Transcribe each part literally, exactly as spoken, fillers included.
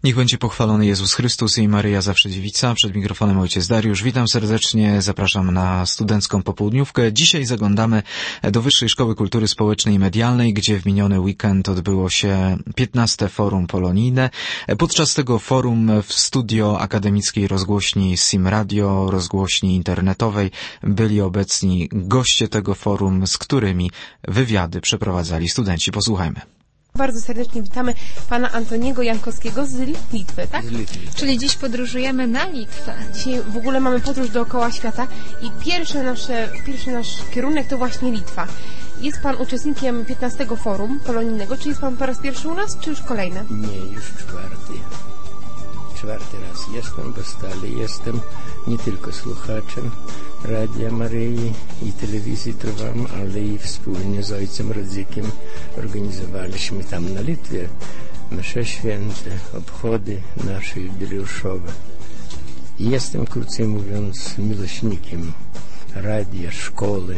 Niech będzie pochwalony Jezus Chrystus i Maryja Zawsze Dziewica. Przed mikrofonem ojciec Dariusz. Witam serdecznie, zapraszam na studencką popołudniówkę. Dzisiaj zaglądamy do Wyższej Szkoły Kultury Społecznej i Medialnej, gdzie w miniony weekend odbyło się piętnaste Forum Polonijne. Podczas tego forum w studio akademickiej rozgłośni Sim Radio, rozgłośni internetowej, byli obecni goście tego forum, z którymi wywiady przeprowadzali studenci. Posłuchajmy. Bardzo serdecznie witamy pana Antoniego Jankowskiego z Litwy, tak? Z Litwy. Czyli dziś podróżujemy na Litwę. Dzisiaj w ogóle mamy podróż dookoła świata i pierwszy, nasze, pierwszy nasz kierunek to właśnie Litwa. Jest pan uczestnikiem piętnastego Forum Polonijnego. Czy jest pan po raz pierwszy u nas, czy już kolejny? Nie, już czwarty. Czwarty raz jestem, bo stale jestem nie tylko słuchaczem Radia Maryi i telewizji Trwam, ale i wspólnie z ojcem Radzykiem organizowaliśmy tam na Litwie msze święte, obchody nasze jubileuszowe. Jestem, krócej mówiąc, miłośnikiem radia, szkoły.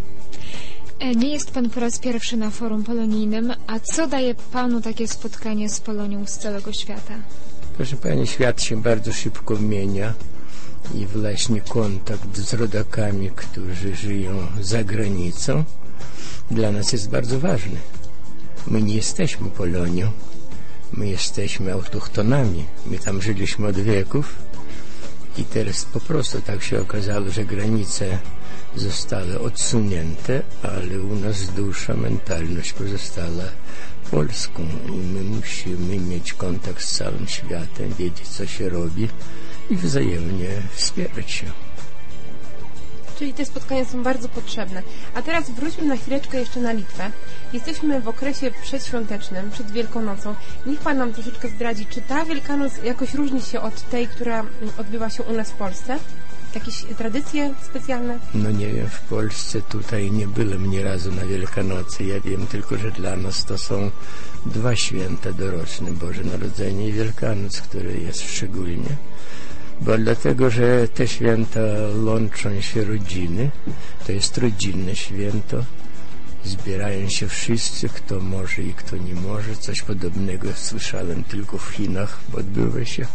Nie jest pan po raz pierwszy na Forum Polonijnym, a co daje panu takie spotkanie z Polonią z całego świata? Proszę pani, świat się bardzo szybko zmienia i właśnie kontakt z rodakami, którzy żyją za granicą, dla nas jest bardzo ważny. My nie jesteśmy Polonią, my jesteśmy autochtonami, my tam żyliśmy od wieków i teraz po prostu tak się okazało, że granice zostały odsunięte, ale u nas dusza, mentalność pozostała polską i my musimy mieć kontakt z całym światem, wiedzieć, co się robi i wzajemnie wspierać się. Czyli te spotkania są bardzo potrzebne. A teraz wróćmy na chwileczkę jeszcze na Litwę. Jesteśmy w okresie przedświątecznym, przed Wielkanocą. Niech pan nam troszeczkę zdradzi, czy ta Wielkanoc jakoś różni się od tej, która odbywa się u nas w Polsce? Jakieś tradycje specjalne? No nie wiem, w Polsce tutaj nie byłem nie razu na Wielkanocy. Ja wiem tylko, że dla nas to są dwa święta doroczne, Boże Narodzenie i Wielkanoc, które jest szczególnie. Bo dlatego, że te święta łączą się rodziny, to jest rodzinne święto. Zbierają się wszyscy, kto może i kto nie może. Coś podobnego słyszałem tylko w Chinach, bo odbywa się.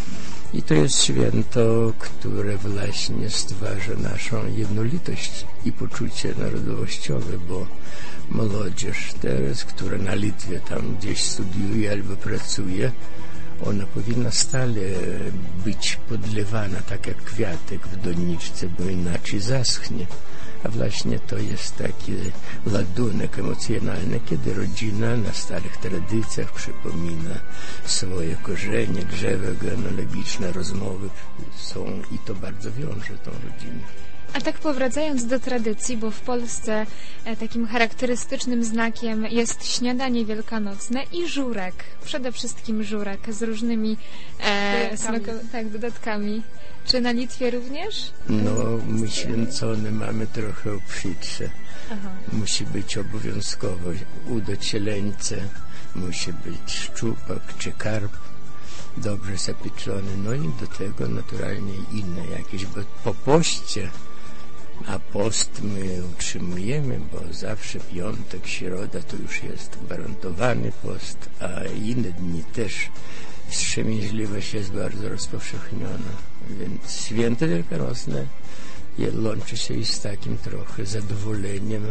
I to jest święto, które właśnie stwarza naszą jednolitość i poczucie narodowościowe, bo młodzież teraz, która na Litwie tam gdzieś studiuje albo pracuje, ona powinna stale być podlewana tak jak kwiatek w doniczce, bo inaczej zaschnie. A właśnie to jest taki ładunek emocjonalny, kiedy rodzina na starych tradycjach przypomina swoje korzenie, drzewa genealogiczne, rozmowy są i to bardzo wiąże tą rodzinę. A tak powracając do tradycji, bo w Polsce e, takim charakterystycznym znakiem jest śniadanie wielkanocne i żurek. Przede wszystkim żurek z różnymi e, smako- tak, dodatkami. Czy na Litwie również? No, my święcone mamy trochę obfitsze. Aha. Musi być obowiązkowo udo cieleńce, musi być szczupak czy karp, dobrze zapieczony, no i do tego naturalnie inne jakieś, bo po poście, a post my utrzymujemy, bo zawsze piątek, środa to już jest gwarantowany post, a inne dni też wstrzemięźliwość jest bardzo rozpowszechniona. Więc święto wielkanocne łączy się i z takim trochę zadowoleniem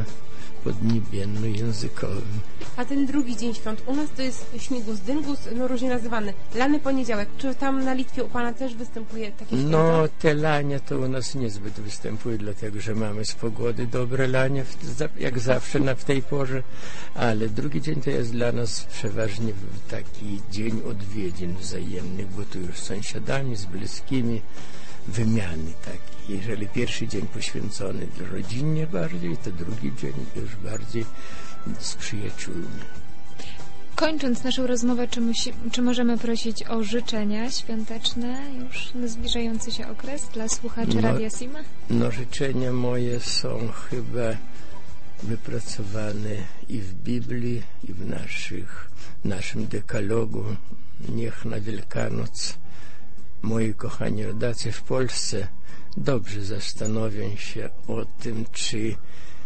podniebienno-językowym. A ten drugi dzień świąt u nas to jest śmigus dyngus, no różnie nazywany, lany poniedziałek. Czy tam na Litwie u pana też występuje takie święto? No, te lanie to u nas niezbyt występuje, dlatego że mamy z pogody dobre lanie, jak zawsze na w tej porze, ale drugi dzień to jest dla nas przeważnie taki dzień odwiedzin wzajemnych, bo tu już z sąsiadami, z bliskimi, wymiany takie. Jeżeli pierwszy dzień poświęcony rodzinnie bardziej, to drugi dzień już bardziej z przyjaciółmi. Kończąc naszą rozmowę, czy, musi, czy możemy prosić o życzenia świąteczne już na zbliżający się okres dla słuchaczy no, Radia Sima? No, życzenia moje są chyba wypracowane i w Biblii, i w naszych, naszym dekalogu. Niech na Wielkanoc moi kochani rodacy w Polsce dobrze zastanowią się o tym, czy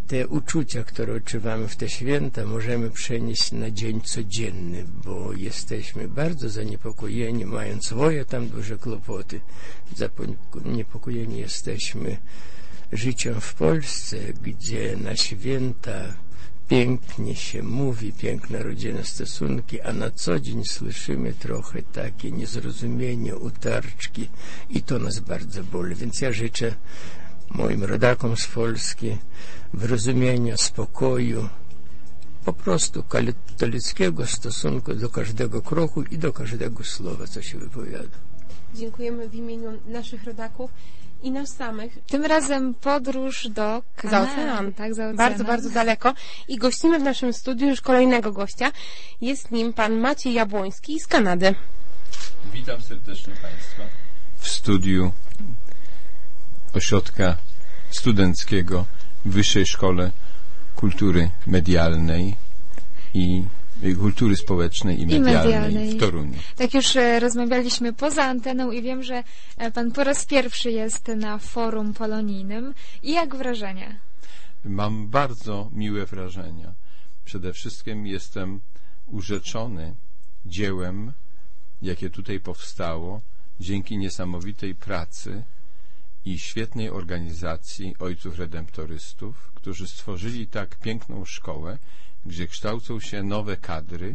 te uczucia, które odczuwamy w te święta, możemy przenieść na dzień codzienny, bo jesteśmy bardzo zaniepokojeni, mając swoje tam duże kłopoty. Zaniepokojeni jesteśmy życiem w Polsce, gdzie na święta pięknie się mówi, piękne rodzinne stosunki, a na co dzień słyszymy trochę takie niezrozumienie, utarczki i to nas bardzo boli. Więc ja życzę moim rodakom z Polski wyrozumienia, spokoju, po prostu katolickiego stosunku do każdego kroku i do każdego słowa, co się wypowiada. Dziękujemy w imieniu naszych rodaków i nas samych. Tym razem podróż do Kanady. Za ocean. Tak, za ocean. Bardzo, bardzo daleko. I gościmy w naszym studiu już kolejnego gościa. Jest nim pan Maciej Jabłoński z Kanady. Witam serdecznie Państwa w studiu Ośrodka Studenckiego w Wyższej Szkole Kultury Medialnej i Kultury Społecznej i Medialnej, I medialnej w Toruniu. Tak już e, rozmawialiśmy poza anteną i wiem, że e, pan po raz pierwszy jest na forum polonijnym. I jak wrażenie? Mam bardzo miłe wrażenia. Przede wszystkim jestem urzeczony dziełem, jakie tutaj powstało dzięki niesamowitej pracy i świetnej organizacji ojców redemptorystów, którzy stworzyli tak piękną szkołę, gdzie kształcą się nowe kadry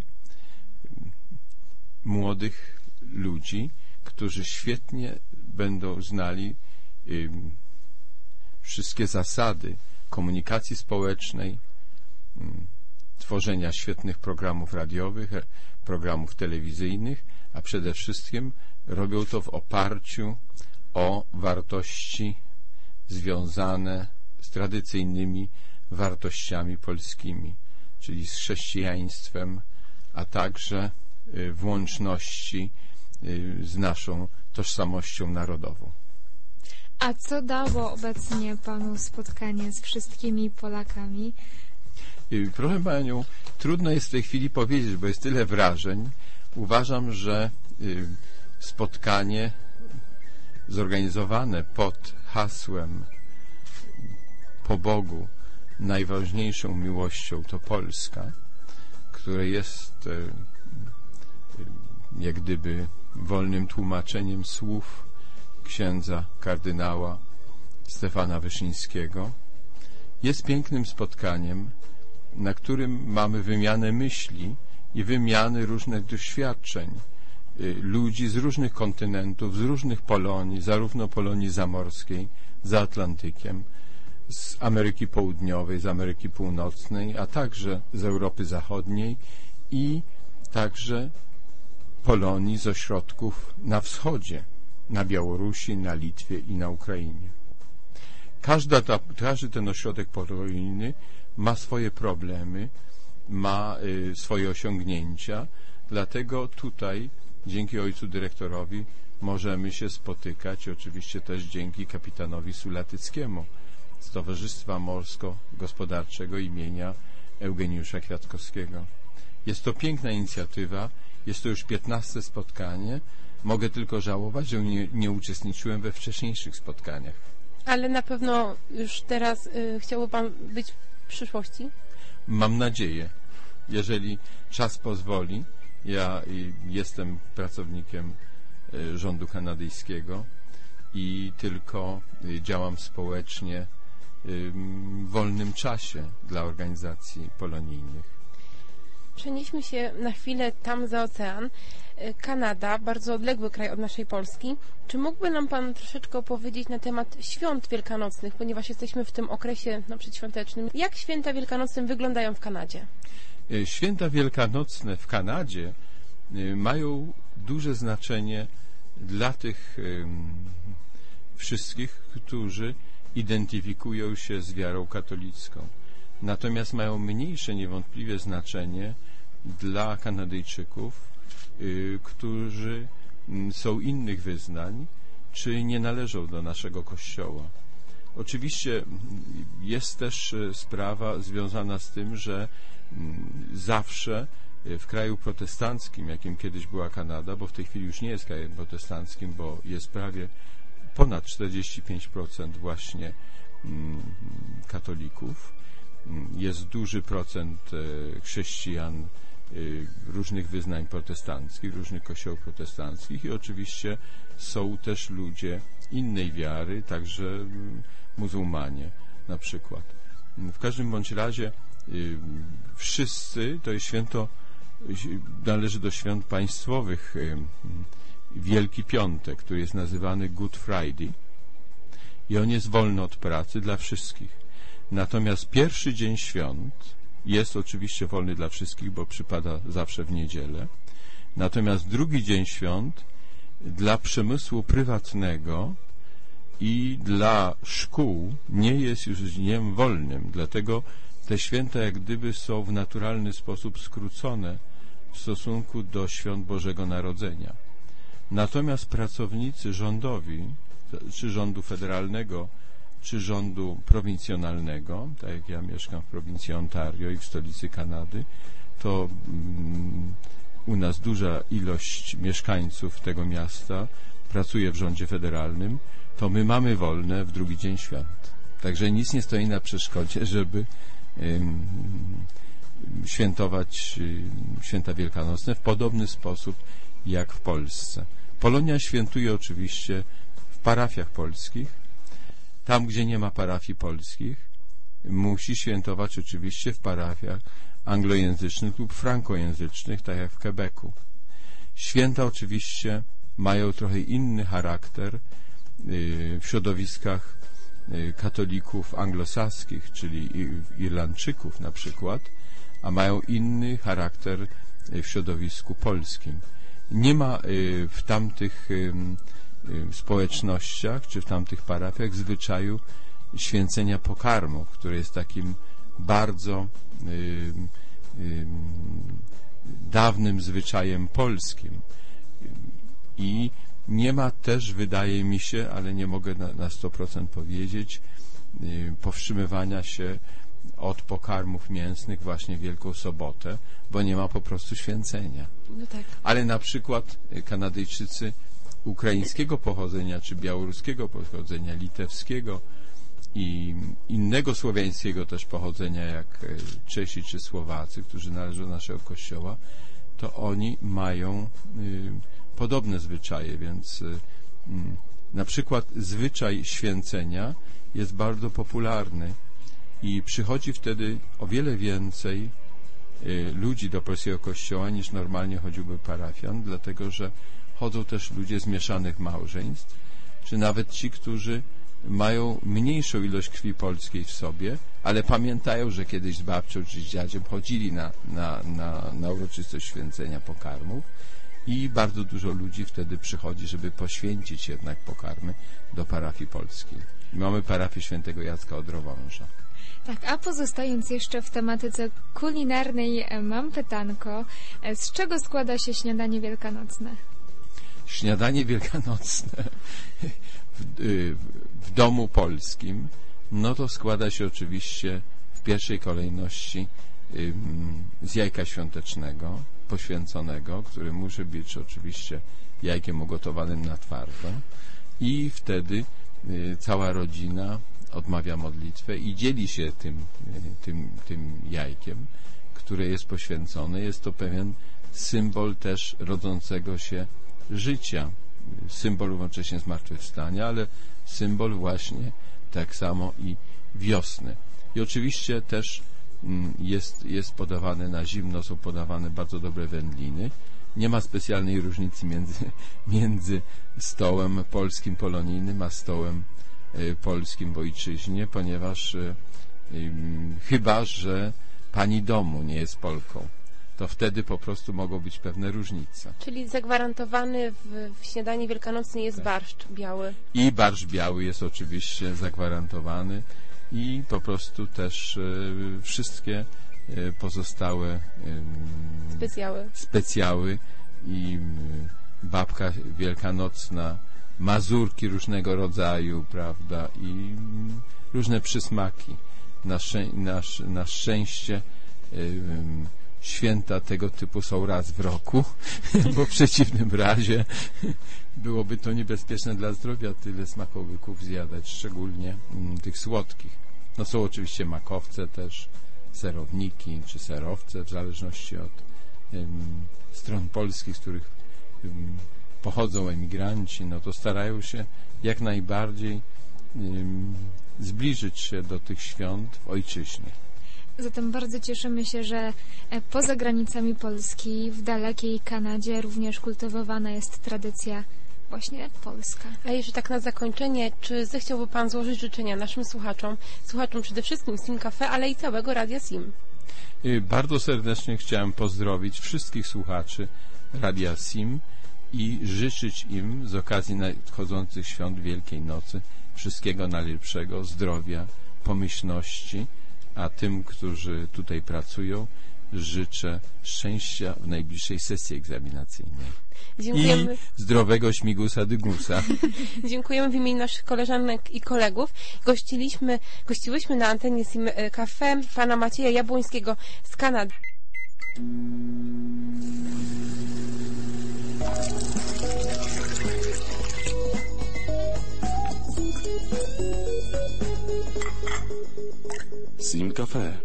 młodych ludzi, którzy świetnie będą znali y, wszystkie zasady komunikacji społecznej, y, tworzenia świetnych programów radiowych, programów telewizyjnych, a przede wszystkim robią to w oparciu o wartości związane z tradycyjnymi wartościami polskimi, czyli z chrześcijaństwem, a także w łączności z naszą tożsamością narodową. A co dało obecnie panu spotkanie z wszystkimi Polakami? Proszę panią, trudno jest w tej chwili powiedzieć, bo jest tyle wrażeń. Uważam, że spotkanie zorganizowane pod hasłem po Bogu najważniejszą miłością to Polska, które jest jak gdyby wolnym tłumaczeniem słów księdza kardynała Stefana Wyszyńskiego, jest pięknym spotkaniem, na którym mamy wymianę myśli i wymiany różnych doświadczeń ludzi z różnych kontynentów, z różnych Polonii, zarówno Polonii zamorskiej, za Atlantykiem, z Ameryki Południowej, z Ameryki Północnej, a także z Europy Zachodniej i także Polonii z ośrodków na wschodzie, na Białorusi, na Litwie i na Ukrainie. Każda ta, każdy ten ośrodek polonijny ma swoje problemy, ma y, swoje osiągnięcia, dlatego tutaj dzięki ojcu dyrektorowi możemy się spotykać, oczywiście też dzięki kapitanowi Sulatyckiemu z Towarzystwa Morsko-Gospodarczego imienia Eugeniusza Kwiatkowskiego. Jest to piękna inicjatywa, jest to już piętnaste spotkanie. Mogę tylko żałować, że nie, nie uczestniczyłem we wcześniejszych spotkaniach. Ale na pewno już teraz y, chciałby pan być w przyszłości? Mam nadzieję. Jeżeli czas pozwoli, ja y, jestem pracownikiem y, rządu kanadyjskiego i tylko y, działam społecznie y, w wolnym czasie dla organizacji polonijnych. Przenieśmy się na chwilę tam za ocean. Kanada, bardzo odległy kraj od naszej Polski. Czy mógłby nam pan troszeczkę opowiedzieć na temat świąt wielkanocnych, ponieważ jesteśmy w tym okresie no, przedświątecznym. Jak święta wielkanocne wyglądają w Kanadzie? Święta wielkanocne w Kanadzie mają duże znaczenie dla tych wszystkich, którzy identyfikują się z wiarą katolicką. Natomiast mają mniejsze niewątpliwie znaczenie dla Kanadyjczyków, y, którzy y, są innych wyznań, czy nie należą do naszego Kościoła. Oczywiście jest też y, sprawa związana z tym, że y, zawsze y, w kraju protestanckim, jakim kiedyś była Kanada, bo w tej chwili już nie jest krajem protestanckim, bo jest prawie ponad czterdzieści pięć procent właśnie y, katolików, jest duży procent chrześcijan różnych wyznań protestanckich, różnych kościołów protestanckich i oczywiście są też ludzie innej wiary, także muzułmanie na przykład. W każdym bądź razie wszyscy, to jest święto, należy do świąt państwowych, Wielki Piątek, który jest nazywany Good Friday i on jest wolny od pracy dla wszystkich. Natomiast pierwszy dzień świąt jest oczywiście wolny dla wszystkich, bo przypada zawsze w niedzielę. Natomiast drugi dzień świąt dla przemysłu prywatnego i dla szkół nie jest już dniem wolnym. Dlatego te święta jak gdyby są w naturalny sposób skrócone w stosunku do świąt Bożego Narodzenia. Natomiast pracownicy rządowi, czy rządu federalnego, czy rządu prowincjonalnego, tak jak ja mieszkam w prowincji Ontario i w stolicy Kanady, to um, u nas duża ilość mieszkańców tego miasta pracuje w rządzie federalnym, to my mamy wolne w drugi dzień świąt. Także nic nie stoi na przeszkodzie, żeby um, świętować um, święta wielkanocne w podobny sposób jak w Polsce. Polonia świętuje oczywiście w parafiach polskich. Tam, gdzie nie ma parafii polskich, musi świętować oczywiście w parafiach anglojęzycznych lub frankojęzycznych, tak jak w Quebecu. Święta oczywiście mają trochę inny charakter w środowiskach katolików anglosaskich, czyli Irlandczyków na przykład, a mają inny charakter w środowisku polskim. Nie ma w tamtych społecznościach czy w tamtych parafiach zwyczaju święcenia pokarmów, które jest takim bardzo y, y, dawnym zwyczajem polskim. I nie ma też, wydaje mi się, ale nie mogę na, na sto procent powiedzieć, y, powstrzymywania się od pokarmów mięsnych właśnie w Wielką Sobotę, bo nie ma po prostu święcenia. No tak. Ale na przykład Kanadyjczycy ukraińskiego pochodzenia, czy białoruskiego pochodzenia, litewskiego i innego słowiańskiego też pochodzenia, jak Czesi czy Słowacy, którzy należą do naszego kościoła, to oni mają y, podobne zwyczaje, więc y, na przykład zwyczaj święcenia jest bardzo popularny i przychodzi wtedy o wiele więcej y, ludzi do polskiego kościoła niż normalnie chodziłby parafian, dlatego że chodzą też ludzie z mieszanych małżeństw, czy nawet ci, którzy mają mniejszą ilość krwi polskiej w sobie, ale pamiętają, że kiedyś z babcią czy z dziadziem chodzili na, na, na, na uroczystość święcenia pokarmów i bardzo dużo ludzi wtedy przychodzi, żeby poświęcić jednak pokarmy do parafii polskiej. Mamy parafię świętego Jacka Odrowąża. Tak, a pozostając jeszcze w tematyce kulinarnej, mam pytanko. Z czego składa się śniadanie wielkanocne? Śniadanie wielkanocne w, w domu polskim, no to składa się oczywiście w pierwszej kolejności z jajka świątecznego, poświęconego, który musi być oczywiście jajkiem ugotowanym na twardo i wtedy cała rodzina odmawia modlitwę i dzieli się tym, tym, tym jajkiem, które jest poświęcone. Jest to pewien symbol też rodzącego się życia, symbol równocześnie zmartwychwstania, ale symbol właśnie tak samo i wiosny. I oczywiście też jest, jest podawane na zimno, są podawane bardzo dobre wędliny. Nie ma specjalnej różnicy między, między stołem polskim polonijnym a stołem y, polskim w ojczyźnie, ponieważ y, y, chyba że pani domu nie jest Polką, to wtedy po prostu mogą być pewne różnice. Czyli zagwarantowany w, w śniadaniu wielkanocnym jest tak. barszcz biały. I barszcz biały jest oczywiście zagwarantowany i po prostu też y, wszystkie y, pozostałe y, specjały. specjały i y, babka wielkanocna, mazurki różnego rodzaju, prawda, i y, różne przysmaki. Na, szczę na, na szczęście y, y, święta tego typu są raz w roku, bo w przeciwnym razie byłoby to niebezpieczne dla zdrowia tyle smakołyków zjadać, szczególnie mm, tych słodkich. No są oczywiście makowce też, serowniki czy serowce, w zależności od um, stron polskich, z których um, pochodzą emigranci, no to starają się jak najbardziej um, zbliżyć się do tych świąt w ojczyźnie. Zatem bardzo cieszymy się, że poza granicami Polski, w dalekiej Kanadzie również kultywowana jest tradycja właśnie polska. A jeszcze tak na zakończenie, czy zechciałby Pan złożyć życzenia naszym słuchaczom, słuchaczom przede wszystkim Sim Cafe, ale i całego Radia Sim? Bardzo serdecznie chciałem pozdrowić wszystkich słuchaczy Radia Sim i życzyć im z okazji nadchodzących świąt Wielkiej Nocy wszystkiego najlepszego, zdrowia, pomyślności, a tym, którzy tutaj pracują, życzę szczęścia w najbliższej sesji egzaminacyjnej. Dziękujemy. I zdrowego śmigusa dygusa. Dziękujemy w imieniu naszych koleżanek i kolegów. Gościliśmy, gościłyśmy na antenie Sim Cafe pana Macieja Jabłońskiego z Kanady. Sim Cafe.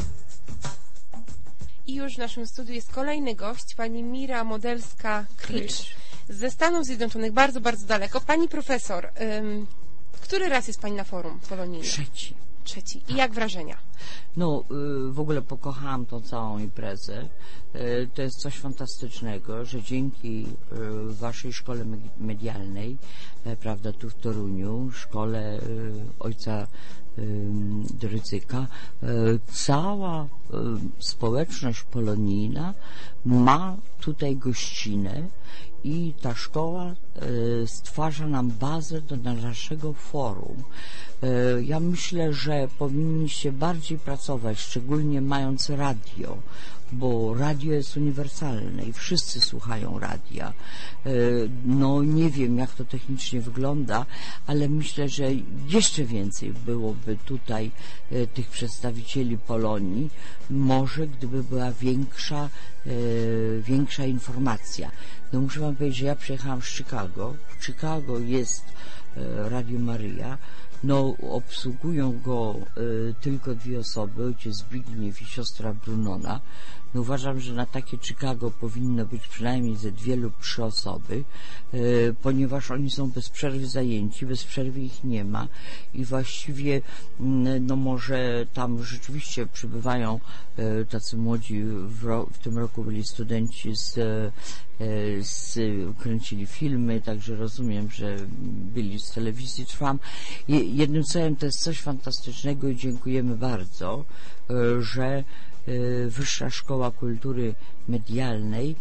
I już w naszym studiu jest kolejny gość, pani Mira Modelska-Kricz ze Stanów Zjednoczonych, bardzo, bardzo daleko. Pani profesor, ym, który raz jest pani na forum polonijnym? Trzeci. Trzeci. I jak wrażenia? No, y, w ogóle pokochałam tą całą imprezę. Y, to jest coś fantastycznego, że dzięki y, waszej szkole medialnej, y, prawda, tu w Toruniu, szkole y, ojca Rydzyka, cała społeczność polonijna ma tutaj gościnę i ta szkoła stwarza nam bazę do naszego forum. Ja myślę, że powinniście bardziej pracować, szczególnie mając radio, bo radio jest uniwersalne i wszyscy słuchają radia. No nie wiem, jak to technicznie wygląda, ale myślę, że jeszcze więcej byłoby tutaj tych przedstawicieli Polonii, może gdyby była większa, większa informacja. No muszę wam powiedzieć, że ja przyjechałam z Chicago. W Chicago jest Radio Maryja. No, obsługują go y, tylko dwie osoby, ojciec Zbigniew i siostra Brunona. No, uważam, że na takie Chicago powinno być przynajmniej ze dwie lub trzy osoby, y, ponieważ oni są bez przerwy zajęci, bez przerwy ich nie ma i właściwie y, no może tam rzeczywiście przybywają y, tacy młodzi, w, ro, w tym roku byli studenci z Z, kręcili filmy, także rozumiem, że byli z telewizji Trwam. Jednym słowem, to jest coś fantastycznego i dziękujemy bardzo, że Wyższa Szkoła Kultury Medialnej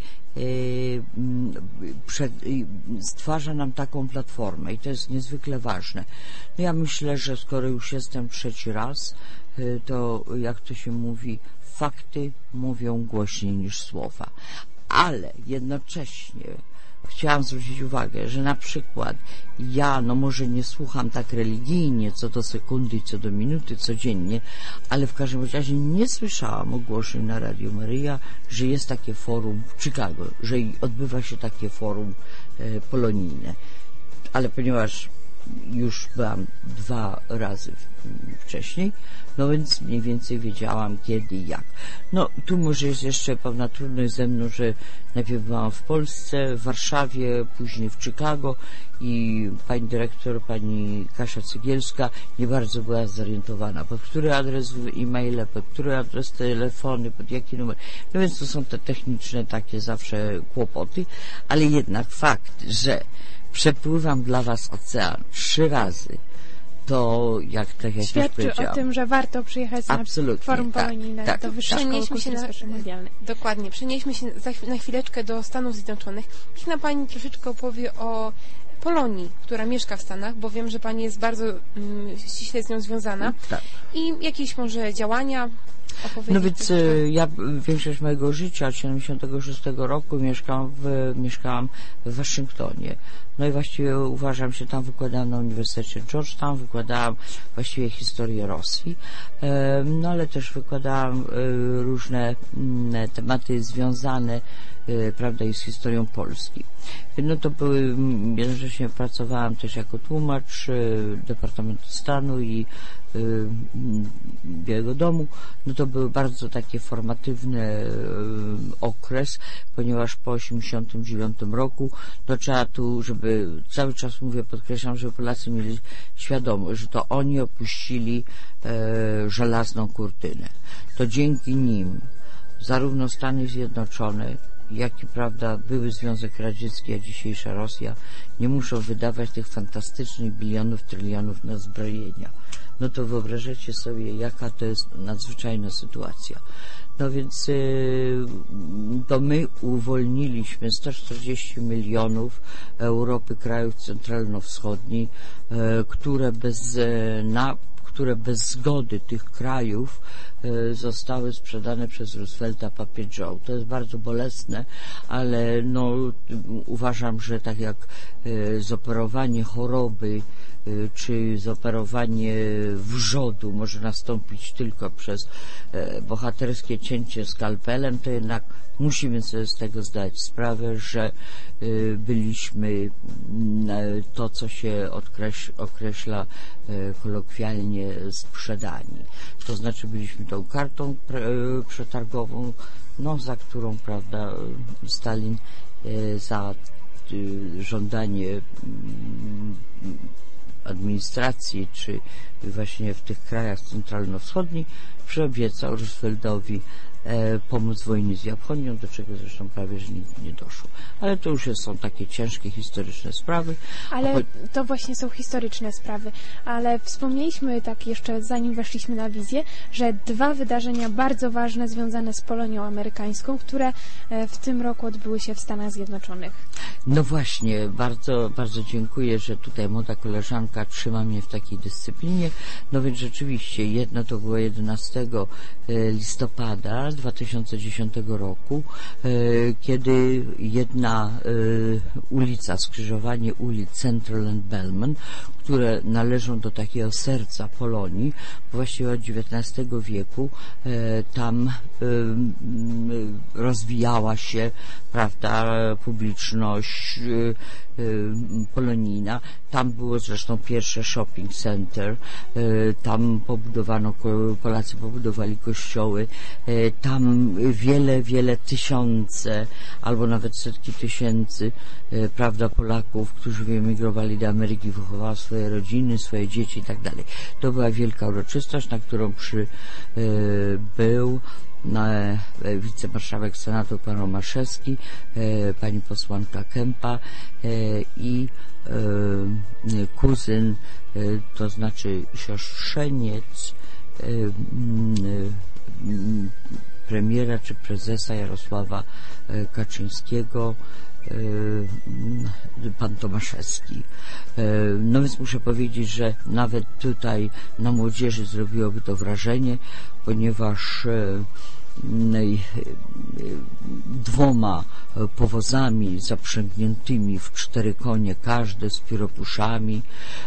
stwarza nam taką platformę i to jest niezwykle ważne. No ja myślę, że skoro już jestem trzeci raz, to jak to się mówi, fakty mówią głośniej niż słowa. Ale jednocześnie chciałam zwrócić uwagę, że na przykład ja, no może nie słucham tak religijnie, co do sekundy i co do minuty codziennie, ale w każdym razie nie słyszałam ogłoszeń na Radio Maryja, że jest takie forum w Chicago, że odbywa się takie forum e, polonijne. Ale ponieważ już byłam dwa razy wcześniej, no więc mniej więcej wiedziałam kiedy i jak. No tu może jest jeszcze pewna trudność ze mną, że najpierw byłam w Polsce, w Warszawie, później w Chicago i pani dyrektor, pani Kasia Cegielska nie bardzo była zorientowana, pod który adres e-maila, pod który adres telefony, pod jaki numer. No więc to są te techniczne takie zawsze kłopoty, ale jednak fakt, że przepływam dla was ocean trzy razy, to jak tak jak świadczy już o tym, że warto przyjechać Absolutnie, na forum tak, polonijne tak, do Wyższej Szkoły Kultury Medialnej. Dokładnie. Przenieśmy się za, na chwileczkę do Stanów Zjednoczonych. Niech nam pani troszeczkę opowie o Polonii, która mieszka w Stanach, bo wiem, że pani jest bardzo mm, ściśle z nią związana. Tak. I jakieś może działania opowiedzieć? No więc ja większość mojego życia od siedemdziesiątego szóstego roku mieszkałam w, mieszkałam w Waszyngtonie. No i właściwie uważam się, tam wykładałam na Uniwersytecie Georgetown, wykładałam właściwie historię Rosji, no ale też wykładałam różne tematy związane prawda, i z historią Polski. No to były, jednocześnie pracowałam też jako tłumacz Departamentu Stanu i Białego Domu. No to był bardzo taki formatywny okres, ponieważ po osiemdziesiątym dziewiątym roku to trzeba tu, żeby, cały czas mówię, podkreślam, żeby Polacy mieli świadomość, że to oni opuścili e, żelazną kurtynę. To dzięki nim zarówno Stany Zjednoczone, jak i, prawda, były Związek Radziecki, a dzisiejsza Rosja nie muszą wydawać tych fantastycznych bilionów, trylionów na zbrojenia. No to wyobrażacie sobie, jaka to jest nadzwyczajna sytuacja. No więc yy, to my uwolniliśmy sto czterdzieści milionów Europy, krajów centralno-wschodnich, yy, które bez yy, na które bez zgody tych krajów y, zostały sprzedane przez Roosevelta Papie Joe. To jest bardzo bolesne, ale no, uważam, że tak jak y, zoperowanie choroby y, czy zoperowanie wrzodu może nastąpić tylko przez y, bohaterskie cięcie skalpelem, to jednak musimy sobie z tego zdać sprawę, że y, byliśmy y, to, co się odkreś, określa y, kolokwialnie sprzedani. To znaczy byliśmy tą kartą pre, y, przetargową, no, za którą, prawda, Stalin y, za y, żądanie y, administracji, czy właśnie w tych krajach centralno-wschodnich przyobiecał Rooseveltowi e, pomóc w wojnie z Japonią, do czego zresztą prawie że nigdy nie doszło. Ale to już są takie ciężkie historyczne sprawy. Ale to właśnie są historyczne sprawy. Ale wspomnieliśmy tak jeszcze, zanim weszliśmy na wizję, że dwa wydarzenia bardzo ważne związane z Polonią amerykańską, które w tym roku odbyły się w Stanach Zjednoczonych. No właśnie, bardzo, bardzo dziękuję, że tutaj młoda koleżanka trzyma mnie w takiej dyscyplinie. No więc rzeczywiście, jedno to było jedenastego listopada dwa tysiące dziesiątego roku, kiedy jedna ulica, skrzyżowanie ulic Central and Bellman, które należą do takiego serca Polonii, właściwie od dziewiętnastego wieku, tam rozwijała się, prawda, publiczność polonijna. Tam było zresztą pierwsze shopping center, tam pobudowano, Polacy pobudowali kościoły, tam wiele, wiele tysiące, albo nawet setki tysięcy, prawda, Polaków, którzy wyemigrowali do Ameryki, wychowali swoje rodziny, swoje dzieci i tak dalej. To była wielka uroczystość, na którą przybył na wicemarszałek Senatu pan Romaszewski, pani posłanka Kempa i kuzyn, to znaczy siostrzeniec premiera czy prezesa Jarosława Kaczyńskiego, pan Tomaszewski. No więc muszę powiedzieć, że nawet tutaj na młodzieży zrobiłoby to wrażenie, ponieważ dwoma powozami zaprzęgniętymi w cztery konie, każde z pióropuszami,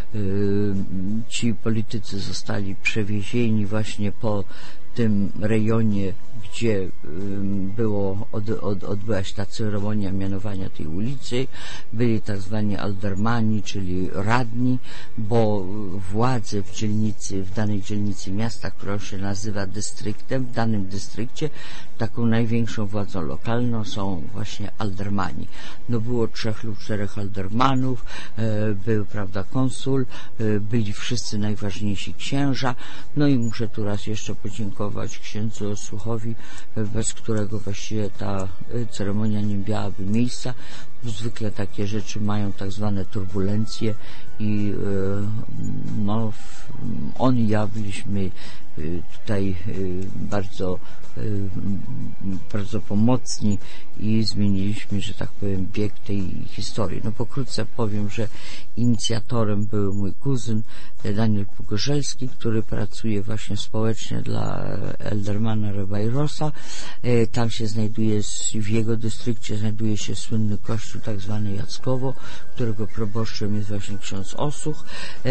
ci politycy zostali przewiezieni właśnie po tym rejonie, gdzie było, od, od, odbyła się ta ceremonia mianowania tej ulicy. Byli tak zwani aldermani, czyli radni, bo władze w dzielnicy, w danej dzielnicy miasta, która się nazywa dystryktem, w danym dystrykcie taką największą władzą lokalną są właśnie aldermani. No było trzech lub czterech aldermanów, e, był, prawda, konsul, e, byli wszyscy najważniejsi księża. No i muszę tu raz jeszcze podziękować księdzu Osłuchowi, bez którego właściwie ta ceremonia nie miałaby miejsca. Zwykle takie rzeczy mają tak zwane turbulencje i no, on i ja byliśmy tutaj bardzo bardzo pomocni i zmieniliśmy, że tak powiem, bieg tej historii. No pokrótce powiem, że inicjatorem był mój kuzyn Daniel Pogorzelski, który pracuje właśnie społecznie dla Eldermana Rebajrosa. Tam się znajduje, w jego dystrykcie znajduje się słynny kościół miastu tak zwane Jackowo, którego proboszczem jest właśnie ksiądz Osuch.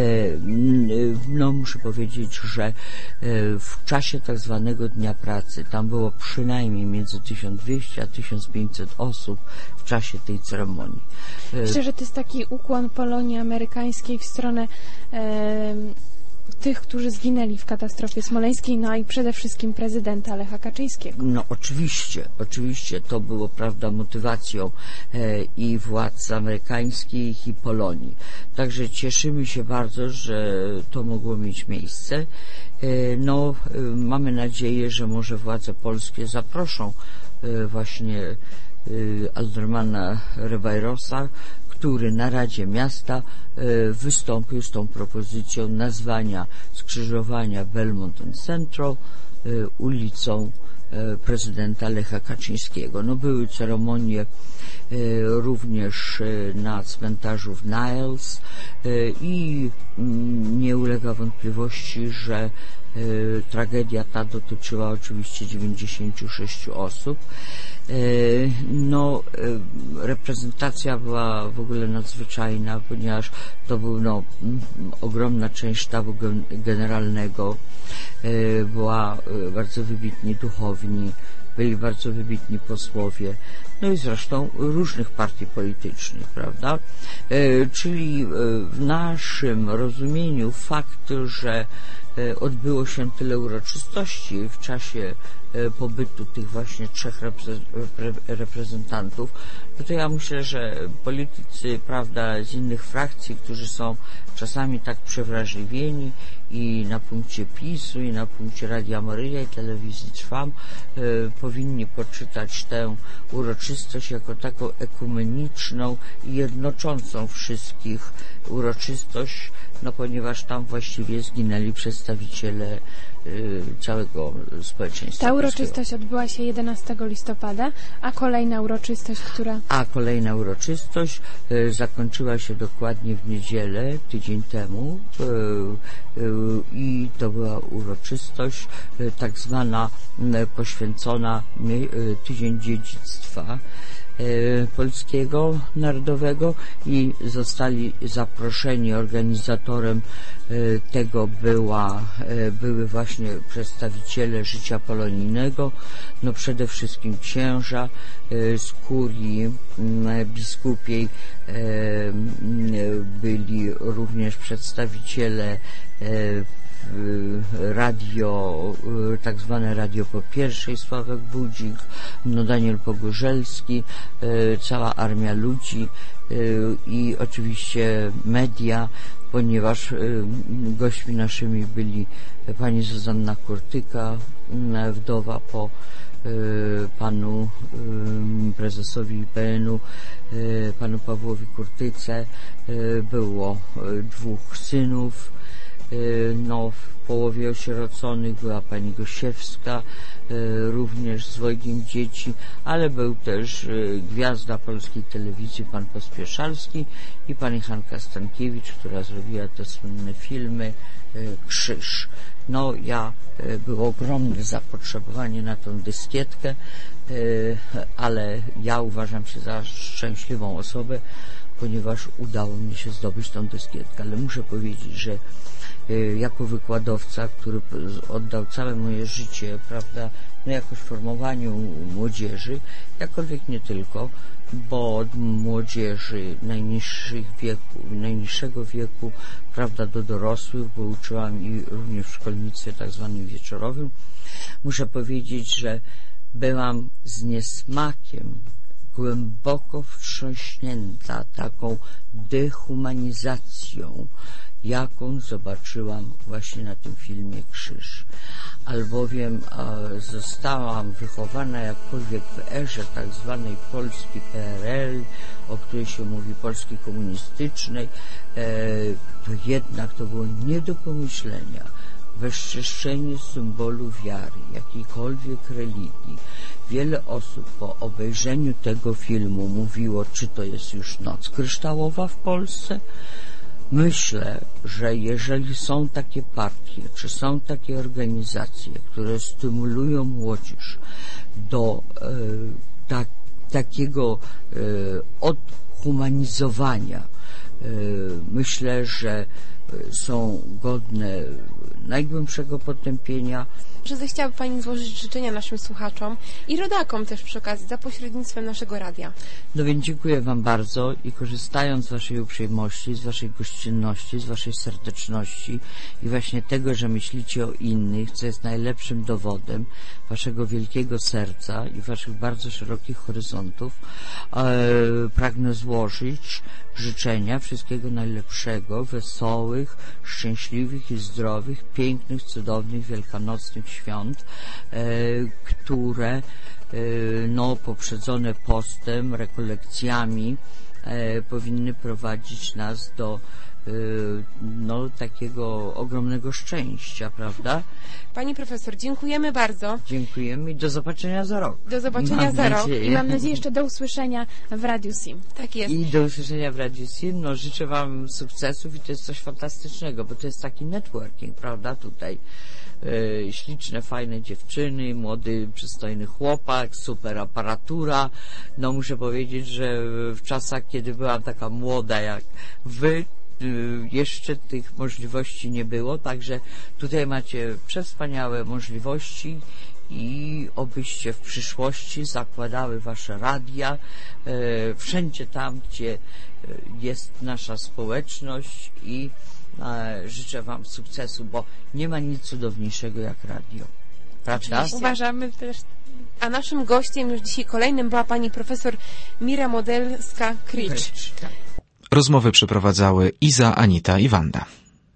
No muszę powiedzieć, że w czasie tak zwanego Dnia Pracy tam było przynajmniej między tysiąc dwieście a tysiąc pięćset osób w czasie tej ceremonii. Myślę, że to jest taki ukłon Polonii amerykańskiej w stronę e, tych, którzy zginęli w katastrofie smoleńskiej, no i przede wszystkim prezydenta Lecha Kaczyńskiego. No oczywiście, oczywiście to było, prawda, motywacją e, i władz amerykańskich i Polonii. Także cieszymy się bardzo, że to mogło mieć miejsce. E, no e, mamy nadzieję, że może władze polskie zaproszą e, właśnie e, aldermana Rebajrosa, który na Radzie Miasta e, wystąpił z tą propozycją nazwania skrzyżowania Belmont and Central e, ulicą e, prezydenta Lecha Kaczyńskiego. No, były ceremonie e, również e, na cmentarzu w Niles e, i m, nie ulega wątpliwości, że e, tragedia ta dotyczyła oczywiście dziewięćdziesięciu sześciu osób. No, reprezentacja była w ogóle nadzwyczajna, ponieważ to był no, ogromna część sztabu generalnego, była bardzo wybitni duchowni, byli bardzo wybitni posłowie, no i zresztą różnych partii politycznych, prawda? Czyli w naszym rozumieniu fakt, że odbyło się tyle uroczystości w czasie pobytu tych właśnie trzech reprezentantów, no to ja myślę, że politycy, prawda, z innych frakcji, którzy są czasami tak przewrażliwieni i na punkcie PiSu, i na punkcie Radia Maryja i telewizji Trwam, e, powinni poczytać tę uroczystość jako taką ekumeniczną i jednoczącą wszystkich uroczystość, no ponieważ tam właściwie zginęli przedstawiciele y, całego społeczeństwa. Ta uroczystość odbyła się jedenastego listopada, a kolejna uroczystość, która... A kolejna uroczystość y, zakończyła się dokładnie w niedzielę, tydzień temu y, y, i to była uroczystość y, tak zwana y, poświęcona y, Tydzień Dziedzictwa polskiego, narodowego i zostali zaproszeni. Organizatorem tego była, były właśnie przedstawiciele życia polonijnego, no przede wszystkim księża z kurii biskupiej, byli również przedstawiciele radio, tak zwane Radio Po Pierwszej, Sławek Budzik, no Daniel Pogorzelski, cała armia ludzi i oczywiście media, ponieważ gośćmi naszymi byli pani Zuzanna Kurtyka, wdowa po panu prezesowi I P N-u, panu Pawłowi Kurtyce, było dwóch synów, no w połowie osieroconych była pani Gosiewska, również z dwojgiem dzieci, ale był też gwiazda polskiej telewizji, pan Pospieszalski i pani Hanka Stankiewicz, która zrobiła te słynne filmy Krzyż. No ja, było ogromne zapotrzebowanie na tą dyskietkę, ale ja uważam się za szczęśliwą osobę, ponieważ udało mi się zdobyć tą dyskietkę, ale muszę powiedzieć, że jako wykładowca, który oddał całe moje życie, prawda, no jakoś formowaniu młodzieży, jakkolwiek nie tylko, bo od młodzieży najniższych wieku, najniższego wieku, prawda, do dorosłych, bo uczyłam i również w szkolnictwie tak zwanym wieczorowym, muszę powiedzieć, że byłam z niesmakiem głęboko wstrząśnięta taką dehumanizacją, jaką zobaczyłam właśnie na tym filmie Krzyż. Albowiem e, zostałam wychowana jakkolwiek w erze tak zwanej Polski P R L, o której się mówi Polski komunistycznej, e, to jednak to było nie do pomyślenia bezczeszczenie symbolu wiary, jakiejkolwiek religii. Wiele osób po obejrzeniu tego filmu mówiło, czy to jest już Noc Kryształowa w Polsce. Myślę, że jeżeli są takie partie, czy są takie organizacje, które stymulują młodzież do e, tak takiego e, odhumanizowania. E, myślę, że są godne najgłębszego potępienia. Że zechciałaby Pani złożyć życzenia naszym słuchaczom i rodakom też przy okazji, za pośrednictwem naszego radia. No więc dziękuję Wam bardzo i korzystając z Waszej uprzejmości, z Waszej gościnności, z Waszej serdeczności i właśnie tego, że myślicie o innych, co jest najlepszym dowodem Waszego wielkiego serca i Waszych bardzo szerokich horyzontów, e, pragnę złożyć życzenia wszystkiego najlepszego, wesołych, szczęśliwych i zdrowych, pięknych, cudownych, wielkanocnych świąt, e, które e, no, poprzedzone postem, rekolekcjami e, powinny prowadzić nas do e, no, takiego ogromnego szczęścia, prawda? Pani profesor, dziękujemy bardzo. Dziękujemy i do zobaczenia za rok. Do zobaczenia Mam za rok. nadzieję. I mam nadzieję jeszcze do usłyszenia w Radiu Sim. Tak jest. I do usłyszenia w Radiu Sim. No, życzę Wam sukcesów i to jest coś fantastycznego, bo to jest taki networking, prawda, tutaj. E, śliczne, fajne dziewczyny, młody, przystojny chłopak, super aparatura. No, muszę powiedzieć, że w czasach, kiedy byłam taka młoda jak Wy, jeszcze tych możliwości nie było, także tutaj macie przewspaniałe możliwości i obyście w przyszłości zakładały wasze radia e, wszędzie tam, gdzie jest nasza społeczność i e, życzę Wam sukcesu, bo nie ma nic cudowniejszego jak radio. Prawda? Uważamy też. A naszym gościem już dzisiaj kolejnym była pani profesor Mira Modelska-Kricz. Rozmowy przeprowadzały Iza, Anita i Wanda.